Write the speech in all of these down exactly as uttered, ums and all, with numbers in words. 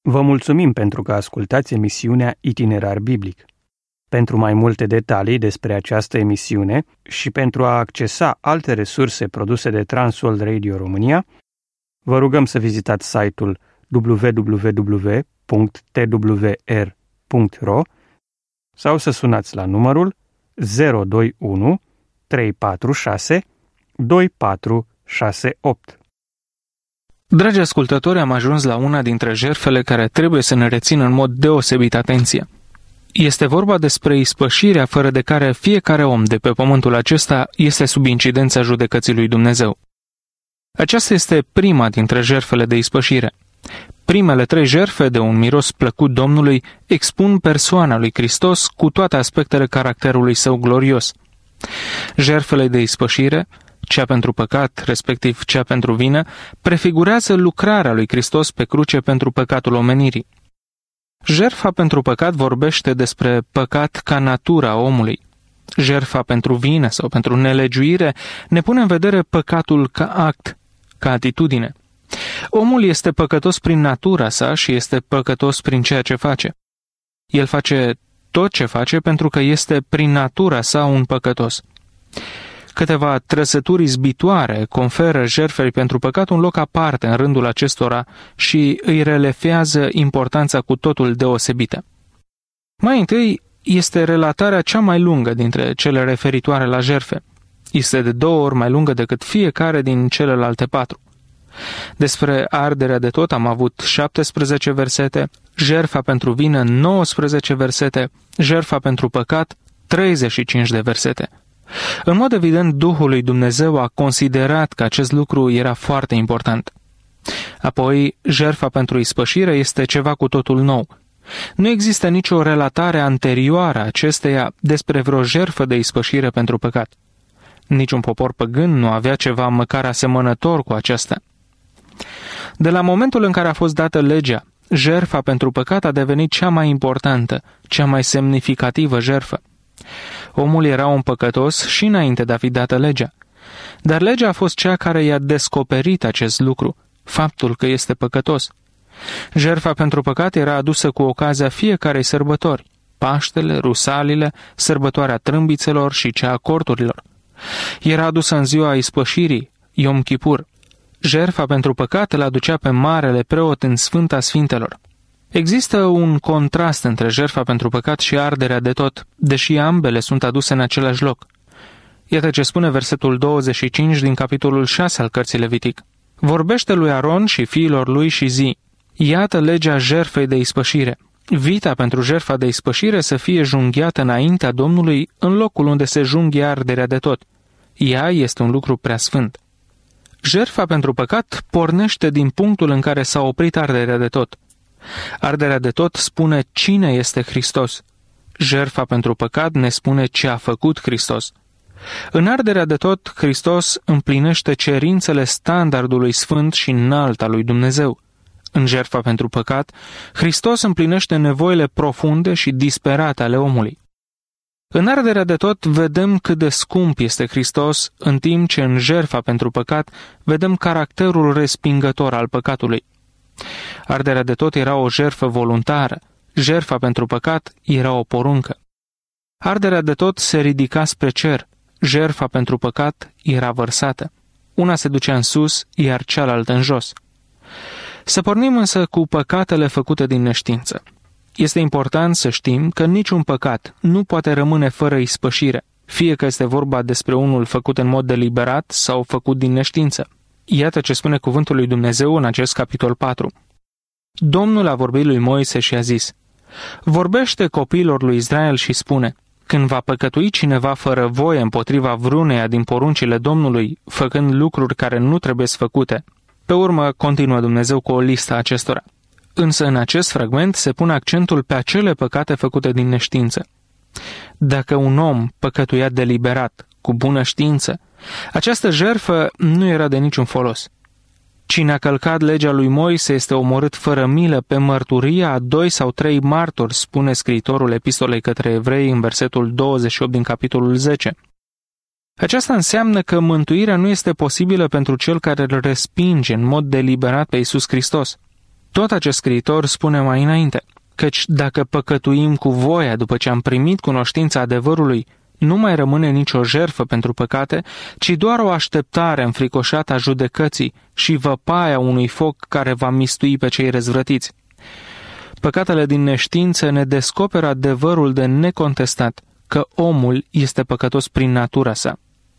Vă mulțumim pentru că ascultați emisiunea Itinerar Biblic. Pentru mai multe detalii despre această emisiune și pentru a accesa alte resurse produse de Transworld Radio România, vă rugăm să vizitați site-ul w w w punct t w r punct r o sau să sunați la numărul zero doi unu trei patru șase doi patru șase opt. Dragi ascultători, am ajuns la una dintre jertfele care trebuie să ne rețină în mod deosebit atenția. Este vorba despre ispășirea fără de care fiecare om de pe pământul acesta este sub incidența judecății lui Dumnezeu. Aceasta este prima dintre jertfele de ispășire. Primele trei jertfe de un miros plăcut Domnului expun persoana lui Hristos cu toate aspectele caracterului său glorios. Jertfele de ispășire, cea pentru păcat, respectiv cea pentru vină, prefigurează lucrarea lui Hristos pe cruce pentru păcatul omenirii. Jertfa pentru păcat vorbește despre păcat ca natura omului. Jertfa pentru vină sau pentru nelegiuire ne pune în vedere păcatul ca act, ca atitudine. Omul este păcătos prin natura sa și este păcătos prin ceea ce face. El face tot ce face pentru că este prin natura sa un păcătos. Câteva trăsături izbitoare conferă jertfei pentru păcat un loc aparte în rândul acestora și îi relefează importanța cu totul deosebită. Mai întâi este relatarea cea mai lungă dintre cele referitoare la jertfe. Este de două ori mai lungă decât fiecare din celelalte patru. Despre arderea de tot am avut șaptesprezece versete, jertfa pentru vină nouăsprezece versete, jertfa pentru păcat treizeci și cinci de versete. În mod evident, Duhul lui Dumnezeu a considerat că acest lucru era foarte important. Apoi, jertfa pentru ispășire este ceva cu totul nou. Nu există nicio relatare anterioară a acesteia despre vreo jertfă de ispășire pentru păcat. Niciun popor păgân nu avea ceva măcar asemănător cu aceasta. De la momentul în care a fost dată legea, jertfa pentru păcat a devenit cea mai importantă, cea mai semnificativă jertfă. Omul era un păcătos și înainte de a fi dată legea. Dar legea a fost cea care i-a descoperit acest lucru, faptul că este păcătos. Jertfa pentru păcat era adusă cu ocazia fiecarei sărbători, Paștele, Rusalile, sărbătoarea trâmbițelor și cea a corturilor. Era adusă în ziua ispășirii, Yom Kippur. Jertfa pentru păcat îl aducea pe marele preot în Sfânta Sfintelor. Există un contrast între jertfa pentru păcat și arderea de tot, deși ambele sunt aduse în același loc. Iată ce spune versetul douăzeci și cinci din capitolul șase al cărții Levitic. Vorbește lui Aron și fiilor lui și zi: iată legea jertfei de ispășire. Vita pentru jertfa de ispășire să fie junghiată înaintea Domnului în locul unde se junghie arderea de tot. Ea este un lucru preasfânt. Jertfa pentru păcat pornește din punctul în care s-a oprit arderea de tot. Arderea de tot spune cine este Hristos. Jertfa pentru păcat ne spune ce a făcut Hristos. În arderea de tot, Hristos împlinește cerințele standardului sfânt și înalt al lui Dumnezeu. În jertfa pentru păcat, Hristos împlinește nevoile profunde și disperate ale omului. În arderea de tot vedem cât de scump este Hristos, în timp ce în jertfa pentru păcat vedem caracterul respingător al păcatului. Arderea de tot era o jertfă voluntară, jertfa pentru păcat era o poruncă. Arderea de tot se ridica spre cer, jertfa pentru păcat era vărsată. Una se ducea în sus, iar cealaltă în jos. Să pornim însă cu păcatele făcute din neștiință. Este important să știm că niciun păcat nu poate rămâne fără ispășire, fie că este vorba despre unul făcut în mod deliberat sau făcut din neștiință. Iată ce spune cuvântul lui Dumnezeu în acest capitol patru. Domnul a vorbit lui Moise și a zis: vorbește copiilor lui Israel și spune: când va păcătui cineva fără voie împotriva vreuneia din poruncile Domnului, făcând lucruri care nu trebuie făcute. Pe urmă, continuă Dumnezeu cu o listă acestora. Însă în acest fragment se pune accentul pe acele păcate făcute din neștiință. Dacă un om păcătuia deliberat, cu bună știință, această jertfă nu era de niciun folos. Cine a călcat legea lui Moise este omorât fără milă pe mărturia a doi sau trei martori, spune scriitorul epistolei către evrei în versetul douăzeci și opt din capitolul zece. Aceasta înseamnă că mântuirea nu este posibilă pentru cel care îl respinge în mod deliberat pe Iisus Hristos. Tot acest scriitor spune mai înainte, căci dacă păcătuim cu voia după ce am primit cunoștința adevărului, nu mai rămâne nicio jertfă pentru păcate, ci doar o așteptare înfricoșată a judecății și văpaia unui foc care va mistui pe cei răzvrătiți. Păcatele din neștiință ne descoperă adevărul de necontestat, că omul este păcătos prin natura sa.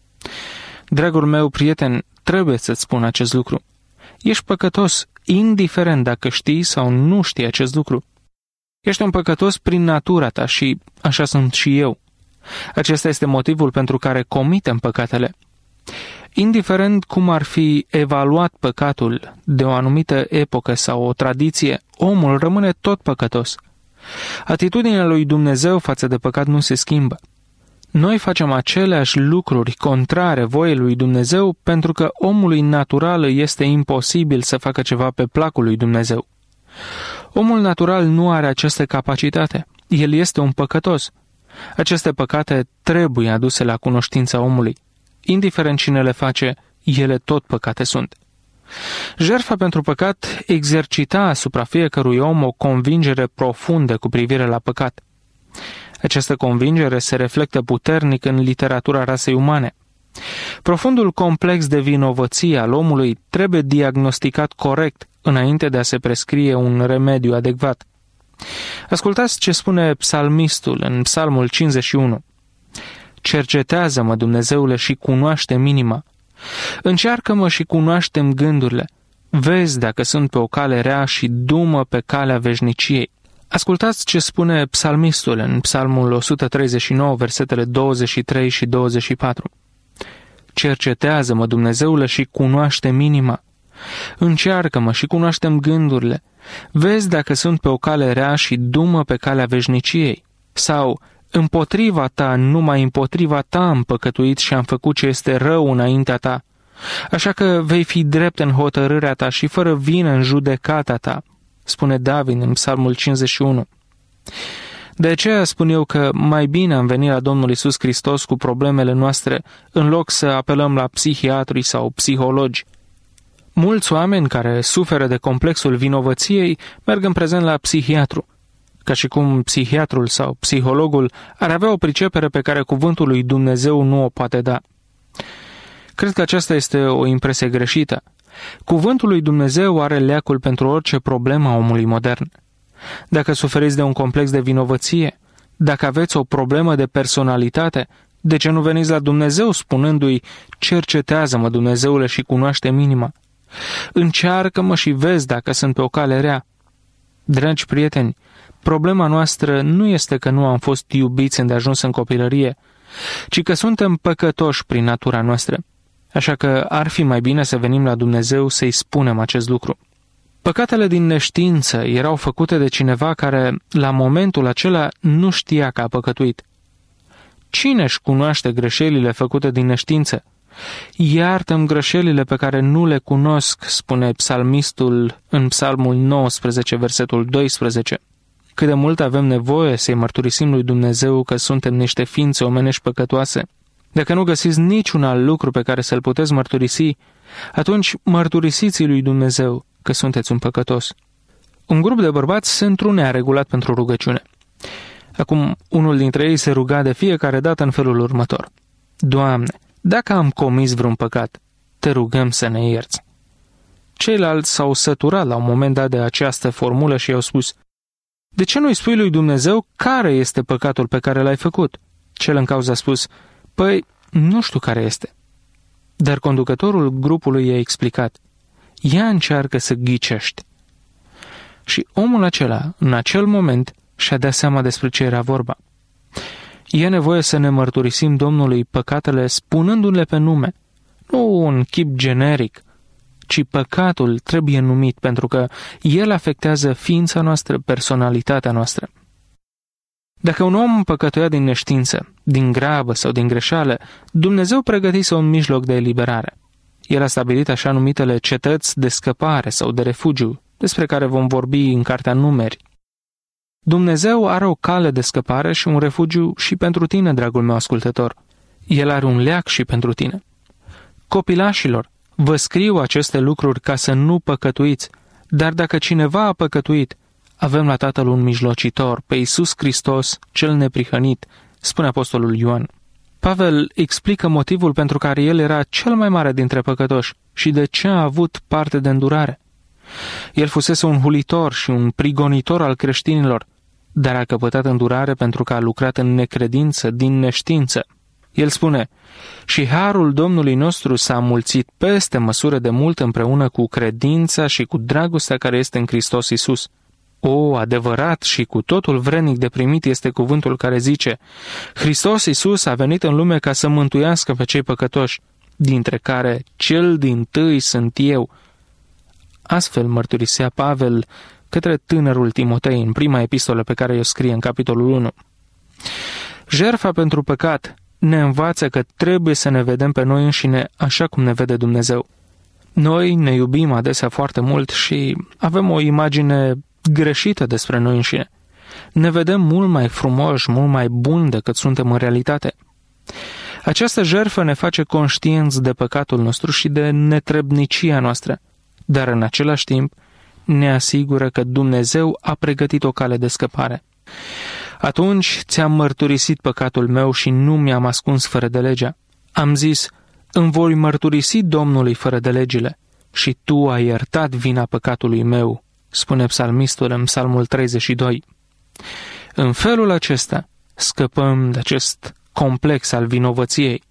Dragul meu prieten, trebuie să-ți spun acest lucru. Ești păcătos, indiferent dacă știi sau nu știi acest lucru. Ești un păcătos prin natura ta și așa sunt și eu. Acesta este motivul pentru care comitem păcatele. Indiferent cum ar fi evaluat păcatul de o anumită epocă sau o tradiție, omul rămâne tot păcătos. Atitudinea lui Dumnezeu față de păcat nu se schimbă. Noi facem aceleași lucruri contrare voiei lui Dumnezeu pentru că omului natural este imposibil să facă ceva pe placul lui Dumnezeu. Omul natural nu are această capacitate. El este un păcătos. Aceste păcate trebuie aduse la cunoștința omului. Indiferent cine le face, ele tot păcate sunt. Jertfa pentru păcat exercita asupra fiecărui om o convingere profundă cu privire la păcat. Această convingere se reflectă puternic în literatura rasei umane. Profundul complex de vinovăție al omului trebuie diagnosticat corect înainte de a se prescrie un remediu adecvat. Ascultați ce spune psalmistul în Psalmul cincizeci și unu. Cercetează-mă, Dumnezeule, și cunoaște-mi inima. Încearcă-mă și cunoaște-mi gândurile. Vezi dacă sunt pe o cale rea și du-mă pe calea veșniciei. Ascultați ce spune psalmistul în Psalmul o sută treizeci și nouă, versetele douăzeci și trei și douăzeci și patru. Cercetează-mă, Dumnezeule, și cunoaște-mi inima. Încearcă-mă și cunoaște-mi gândurile. Vezi dacă sunt pe o cale rea și du-mă pe calea veșniciei. Sau, împotriva ta, numai împotriva ta am păcătuit și am făcut ce este rău înaintea ta. Așa că vei fi drept în hotărârea ta și fără vină în judecata ta, spune David în Psalmul cincizeci și unu. De aceea spun eu că mai bine am venit la Domnul Iisus Hristos cu problemele noastre, în loc să apelăm la psihiatri sau psihologi. Mulți oameni care suferă de complexul vinovăției merg în prezent la psihiatru, ca și cum psihiatrul sau psihologul ar avea o pricepere pe care cuvântul lui Dumnezeu nu o poate da. Cred că aceasta este o impresie greșită. Cuvântul lui Dumnezeu are leacul pentru orice problemă a omului modern. Dacă suferiți de un complex de vinovăție, dacă aveți o problemă de personalitate, de ce nu veniți la Dumnezeu spunându-i, cercetează-mă, Dumnezeule, și cunoaște-mi inima? Încearcă-mă și vezi dacă sunt pe o cale rea. Dragi prieteni, problema noastră nu este că nu am fost iubiți îndeajuns în copilărie, ci că suntem păcătoși prin natura noastră. Așa că ar fi mai bine să venim la Dumnezeu să-i spunem acest lucru. Păcatele din neștiință erau făcute de cineva care, la momentul acela, nu știa că a păcătuit. Cine își cunoaște greșelile făcute din neștiință? Iartă-mi greșelile pe care nu le cunosc, spune psalmistul în Psalmul nouăsprezece, versetul doisprezece. Cât de mult avem nevoie să-i mărturisim lui Dumnezeu că suntem niște ființe omenești păcătoase. Dacă nu găsiți niciun alt lucru pe care să-l puteți mărturisi, atunci mărturisiți lui Dumnezeu că sunteți un păcătos. Un grup de bărbați se întrunea regulat pentru rugăciune. Acum, unul dintre ei se ruga de fiecare dată în felul următor. Doamne, dacă am comis vreun păcat, te rugăm să ne ierți. Ceilalți s-au săturat la un moment dat de această formulă și i-au spus, de ce nu-i spui lui Dumnezeu care este păcatul pe care l-ai făcut? Cel în cauză a spus, păi, nu știu care este. Dar conducătorul grupului i-a explicat, ia încearcă să ghicești. Și omul acela, în acel moment, și-a dat seama despre ce era vorba. E nevoie să ne mărturisim Domnului păcatele spunându-le pe nume, nu un chip generic, ci păcatul trebuie numit pentru că el afectează ființa noastră, personalitatea noastră. Dacă un om păcătuia din neștiință, din grabă sau din greșeală, Dumnezeu pregătise un mijloc de eliberare. El a stabilit așa numitele cetăți de scăpare sau de refugiu, despre care vom vorbi în Cartea Numeri. Dumnezeu are o cale de scăpare și un refugiu și pentru tine, dragul meu ascultător. El are un leac și pentru tine. Copilașilor, vă scriu aceste lucruri ca să nu păcătuiți, Dar dacă cineva a păcătuit, avem la Tatăl un mijlocitor, pe Iisus Hristos, cel neprihănit, spune apostolul Ioan. Pavel explică motivul pentru care el era cel mai mare dintre păcătoși și de ce a avut parte de îndurare. El fusese un hulitor și un prigonitor al creștinilor, dar a căpătat îndurare pentru că a lucrat în necredință, din neștiință. El spune, și harul Domnului nostru s-a mulțit peste măsură de mult împreună cu credința și cu dragostea care este în Hristos Iisus. O, adevărat și cu totul vrednic de primit este cuvântul care zice, Hristos Iisus a venit în lume ca să mântuiască pe cei păcătoși, dintre care cel dintâi sunt eu. Astfel mărturisea Pavel către tânărul Timotei în prima epistolă pe care o scrie în capitolul unu. Jertfa pentru păcat ne învață că trebuie să ne vedem pe noi înșine așa cum ne vede Dumnezeu. Noi ne iubim adesea foarte mult și avem o imagine greșită despre noi înșine. Ne vedem mult mai frumoși, mult mai buni decât suntem în realitate. Această jertfă ne face conștienți de păcatul nostru și de netrebnicia noastră, dar în același timp ne asigură că Dumnezeu a pregătit o cale de scăpare. Atunci ți-am mărturisit păcatul meu și nu mi-am ascuns fără de legea. Am zis, îmi voi mărturisi Domnului fără de legile și tu ai iertat vina păcatului meu, spune psalmistul în Psalmul treizeci și doi. În felul acesta scăpăm de acest complex al vinovăției.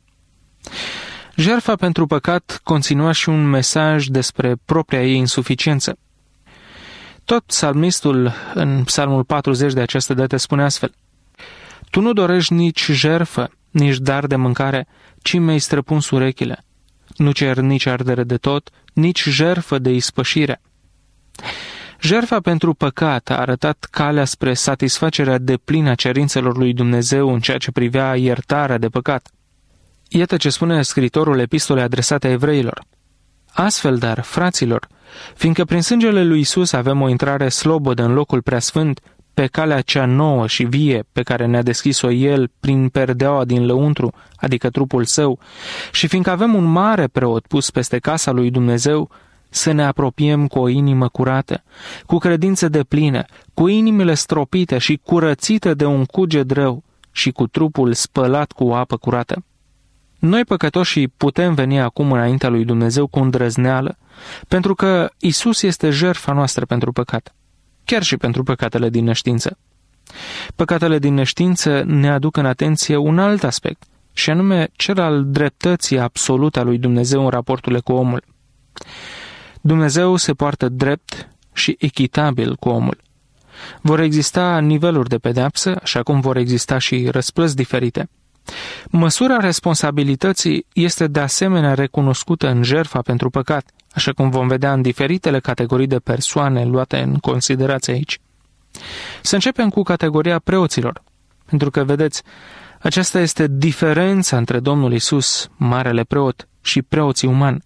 Jertfa pentru păcat conținua și un mesaj despre propria ei insuficiență. Tot psalmistul în Psalmul patruzeci de această dată spune astfel, tu nu dorești nici jertfă, nici dar de mâncare, ci mi-ai străpuns urechile. Nu cer nici ardere de tot, nici jertfă de ispășire. Jertfa pentru păcat a arătat calea spre satisfacerea deplină a cerințelor lui Dumnezeu în ceea ce privea iertarea de păcat. Iată ce spune scriitorul epistolei adresate evreilor. Astfel, dar, fraților, fiindcă prin sângele lui Iisus avem o intrare slobodă în locul preasfânt, pe calea cea nouă și vie pe care ne-a deschis-o El prin perdeaua din lăuntru, adică trupul Său, și fiindcă avem un mare preot pus peste casa lui Dumnezeu, să ne apropiem cu o inimă curată, cu credință deplină, cu inimile stropite și curățite de un cuget rău și cu trupul spălat cu apă curată. Noi păcătoșii putem veni acum înaintea lui Dumnezeu cu îndrăzneală, pentru că Iisus este jertfa noastră pentru păcat, chiar și pentru păcatele din neștiință. Păcatele din neștiință ne aduc în atenție un alt aspect, și anume cel al dreptății absolute a lui Dumnezeu în raporturile cu omul. Dumnezeu se poartă drept și echitabil cu omul. Vor exista niveluri de pedeapsă, așa cum vor exista și răsplăți diferite. Măsura responsabilității este de asemenea recunoscută în jertfa pentru păcat, așa cum vom vedea în diferitele categorii de persoane luate în considerație aici. Să începem cu categoria preoților, pentru că, vedeți, aceasta este diferența între Domnul Iisus, marele preot, și preoții umani.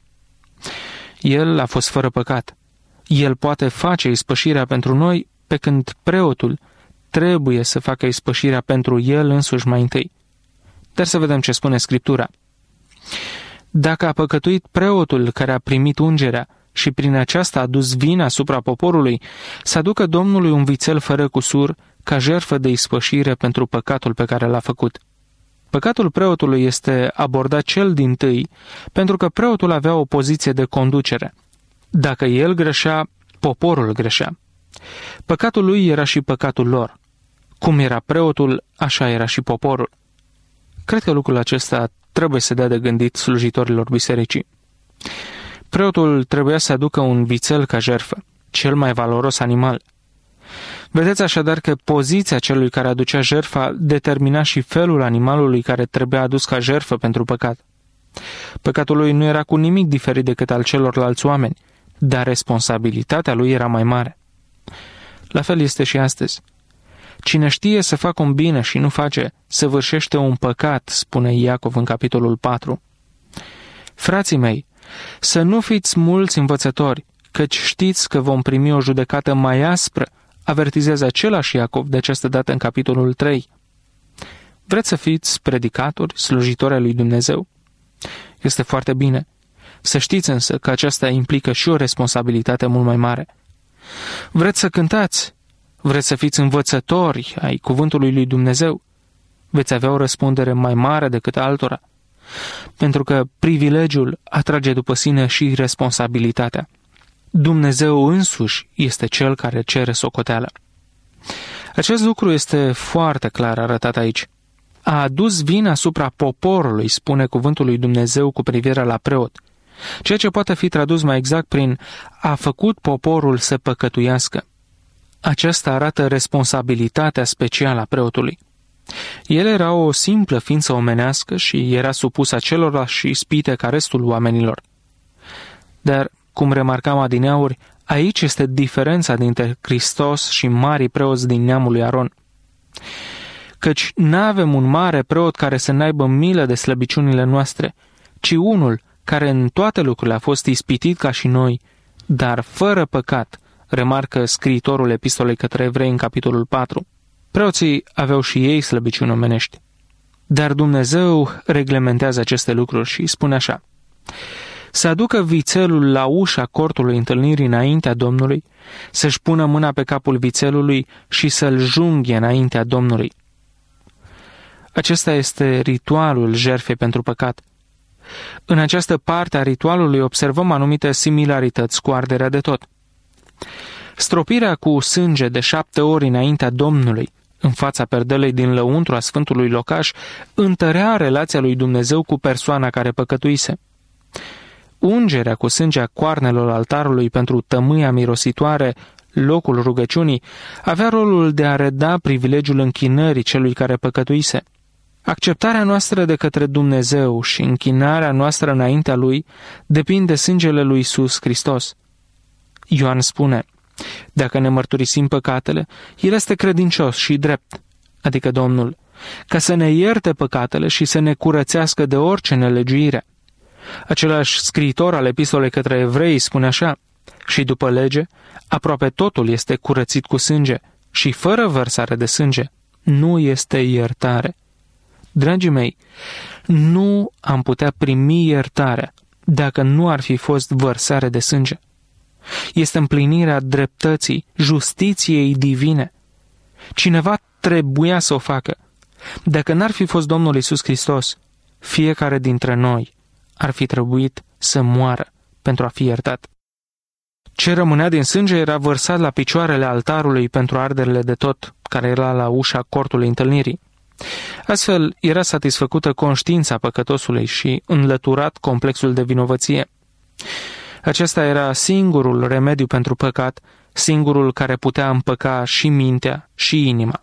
El a fost fără păcat. El poate face ispășirea pentru noi, pe când preotul trebuie să facă ispășirea pentru el însuși mai întâi. Dar să vedem ce spune Scriptura. Dacă a păcătuit preotul care a primit ungerea și prin aceasta a dus vina asupra poporului, să aducă Domnului un vițel fără cusur ca jertfă de ispășire pentru păcatul pe care l-a făcut. Păcatul preotului este abordat cel dintâi pentru că preotul avea o poziție de conducere. Dacă el greșea, poporul greșea. Păcatul lui era și păcatul lor. Cum era preotul, așa era și poporul. Cred că lucrul acesta trebuie să dea de gândit slujitorilor bisericii. Preotul trebuia să aducă un vițel ca jertfă, cel mai valoros animal. Vedeți așadar că poziția celui care aducea jertfa determina și felul animalului care trebuia adus ca jertfă pentru păcat. Păcatul lui nu era cu nimic diferit decât al celorlalți oameni, dar responsabilitatea lui era mai mare. La fel este și astăzi. Cine știe să facă un bine și nu face, săvârșește un păcat, spune Iacov în capitolul patru. Frații mei, să nu fiți mulți învățători, căci știți că vom primi o judecată mai aspră, avertizează același Iacov de această dată în capitolul trei. Vreți să fiți predicatori, slujitori ai lui Dumnezeu? Este foarte bine. Să știți însă că aceasta implică și o responsabilitate mult mai mare. Vreți să cântați? Vreți să fiți învățători ai cuvântului lui Dumnezeu? Veți avea o răspundere mai mare decât altora, pentru că privilegiul atrage după sine și responsabilitatea. Dumnezeu însuși este Cel care cere socoteală. Acest lucru este foarte clar arătat aici. A adus vina asupra poporului, spune cuvântul lui Dumnezeu cu privire la preot, ceea ce poate fi tradus mai exact prin a făcut poporul să păcătuiască. Aceasta arată responsabilitatea specială a preotului. El era o simplă ființă omenească și era supus acelorlași ispite ca restul oamenilor. Dar, cum remarcam adineauri, aici este diferența dintre Hristos și marii preoți din neamul lui Aron. Căci n-avem un mare preot care să n-aibă milă de slăbiciunile noastre, ci unul care în toate lucrurile a fost ispitit ca și noi, dar fără păcat, remarcă scriitorul epistolei către evrei în capitolul patru. Preoții aveau și ei slăbiciuni omenești. Dar Dumnezeu reglementează aceste lucruri și spune așa: să aducă vițelul la ușa cortului întâlnirii înaintea Domnului, să-și pună mâna pe capul vițelului și să-l junghe înaintea Domnului. Acesta este ritualul jertfei pentru păcat. În această parte a ritualului observăm anumite similarități cu arderea de tot. Stropirea cu sânge de șapte ori înaintea Domnului, în fața perdelei din lăuntru a Sfântului Locaș, întărea relația lui Dumnezeu cu persoana care păcătuise. Ungerea cu sângea coarnelor altarului pentru tămâia mirositoare, locul rugăciunii, avea rolul de a reda privilegiul închinării celui care păcătuise. Acceptarea noastră de către Dumnezeu și închinarea noastră înaintea Lui depind de sângele lui Iisus Hristos. Ioan spune: dacă ne mărturisim păcatele, El este credincios și drept, adică Domnul, ca să ne ierte păcatele și să ne curățească de orice nelegiuire. Același scriitor al epistolei către evrei spune așa: și după lege, aproape totul este curățit cu sânge și fără vărsare de sânge nu este iertare. Dragii mei, nu am putea primi iertarea dacă nu ar fi fost vărsare de sânge. Este împlinirea dreptății, justiției divine. Cineva trebuia să o facă. Dacă n-ar fi fost Domnul Iisus Hristos, fiecare dintre noi ar fi trebuit să moară pentru a fi iertat. Ce rămânea din sânge era vărsat la picioarele altarului pentru arderile de tot, care era la ușa cortului întâlnirii. Astfel era satisfăcută conștiința păcătosului și înlăturat complexul de vinovăție. Acesta era singurul remediu pentru păcat, singurul care putea împăca și mintea și inima.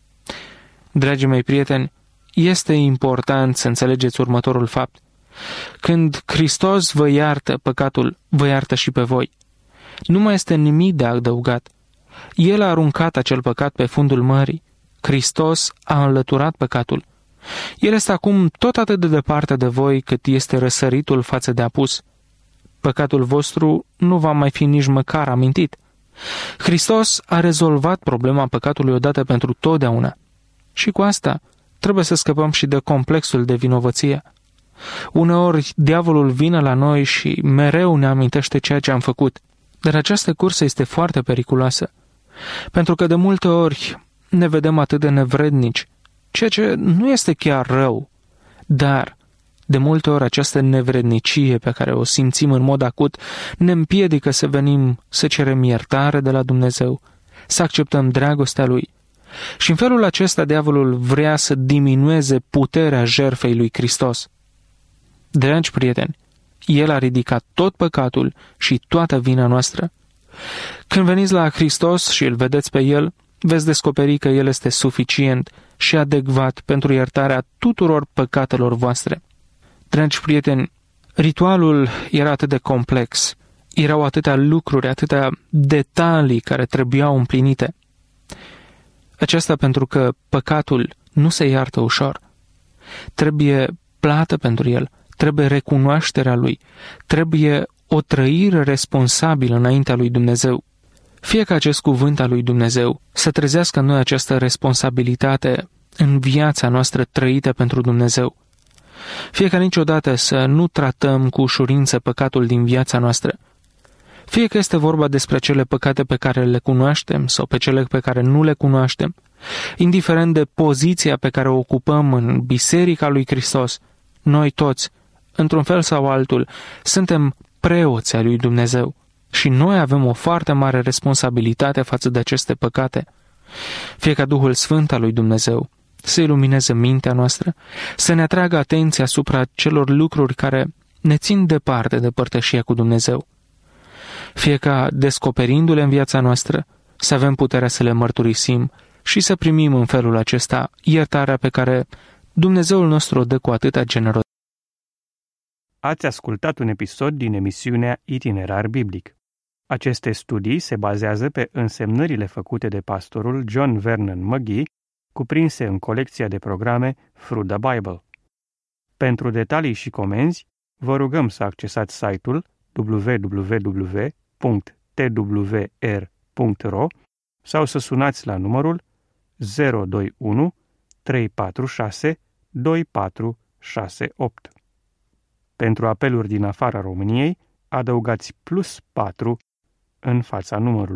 Dragii mei prieteni, este important să înțelegeți următorul fapt. Când Hristos vă iartă păcatul, vă iartă și pe voi. Nu mai este nimic de adăugat. El a aruncat acel păcat pe fundul mării. Hristos a înlăturat păcatul. El este acum tot atât de departe de voi cât este răsăritul față de apus. Păcatul vostru nu va mai fi nici măcar amintit. Hristos a rezolvat problema păcatului odată pentru totdeauna. Și cu asta trebuie să scăpăm și de complexul de vinovăție. Uneori diavolul vine la noi și mereu ne amintește ceea ce am făcut. Dar această cursă este foarte periculoasă, pentru că de multe ori ne vedem atât de nevrednici, ceea ce nu este chiar rău, dar de multe ori această nevrednicie pe care o simțim în mod acut ne împiedică să venim să cerem iertare de la Dumnezeu, să acceptăm dragostea Lui. Și în felul acesta diavolul vrea să diminueze puterea jertfei lui Hristos. Dragi prieteni, El a ridicat tot păcatul și toată vina noastră. Când veniți la Hristos și îl vedeți pe El, veți descoperi că El este suficient și adecvat pentru iertarea tuturor păcatelor voastre. Dragi prieteni, ritualul era atât de complex, erau atâtea lucruri, atâtea detalii care trebuiau împlinite. Aceasta pentru că păcatul nu se iartă ușor. Trebuie plată pentru el, trebuie recunoașterea lui, trebuie o trăire responsabilă înaintea lui Dumnezeu. Fie ca acest cuvânt al lui Dumnezeu să trezească în noi această responsabilitate în viața noastră trăită pentru Dumnezeu. Fie ca niciodată să nu tratăm cu ușurință păcatul din viața noastră. Fie că este vorba despre cele păcate pe care le cunoaștem sau pe cele pe care nu le cunoaștem, indiferent de poziția pe care o ocupăm în Biserica lui Hristos, noi toți, într-un fel sau altul, suntem preoți ai lui Dumnezeu și noi avem o foarte mare responsabilitate față de aceste păcate. Fie ca Duhul Sfânt al lui Dumnezeu să ilumineze mintea noastră, să ne atragă atenția asupra celor lucruri care ne țin departe de părtășia cu Dumnezeu. Fie ca, descoperindu-le în viața noastră, să avem puterea să le mărturisim și să primim în felul acesta iertarea pe care Dumnezeul nostru o dă cu atâta generozitate. Ați ascultat un episod din emisiunea Itinerar Biblic. Aceste studii se bazează pe însemnările făcute de pastorul John Vernon McGee, cuprinse în colecția de programe Through the Bible. Pentru detalii și comenzi, vă rugăm să accesați site-ul w w w punct t w r punct r o sau să sunați la numărul zero doi unu trei patru șase doi patru șase opt. Pentru apeluri din afara României, adăugați plus patru în fața numărului.